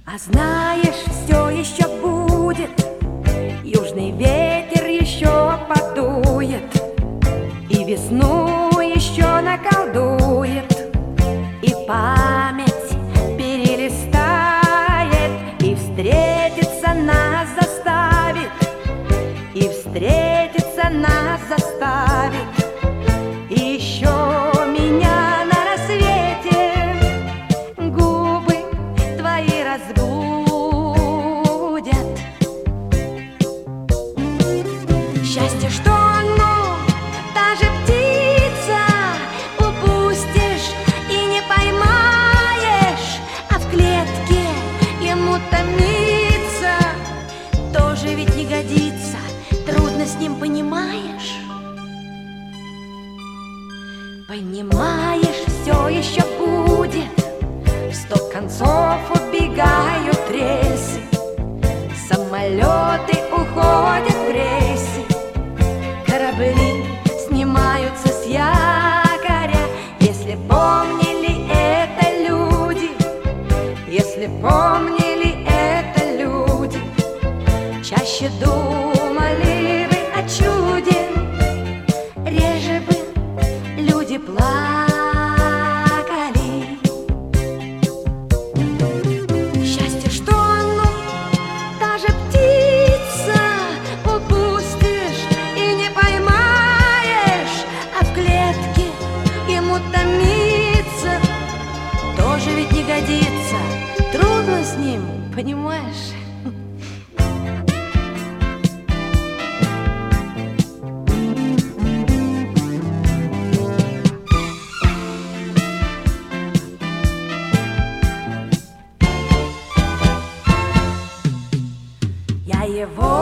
А знаешь, все еще будет, южный ветер еще подует, и весну еще наколдует, и память перелистает, и встретиться нас заставит, и встретиться нас заставит. И еще меня на рассвете губы твои разбудят. Счастье, что оно, та же птица, упустишь и не поймаешь, а в клетке ему томиться тоже ведь не годится, трудно с ним, понимаешь? Понимаешь, все еще будет, в 100 концов убегают рельсы, самолеты уходят в рейсы, корабли снимаются с якоря. Если помнили это люди, если помнили это люди, чаще думали бы о чуде, реже бы люди плакали. Счастье, что оно, та же птица, упустишь и не поймаешь, а в клетке ему томиться тоже ведь не годится, трудно с ним, понимаешь? Я его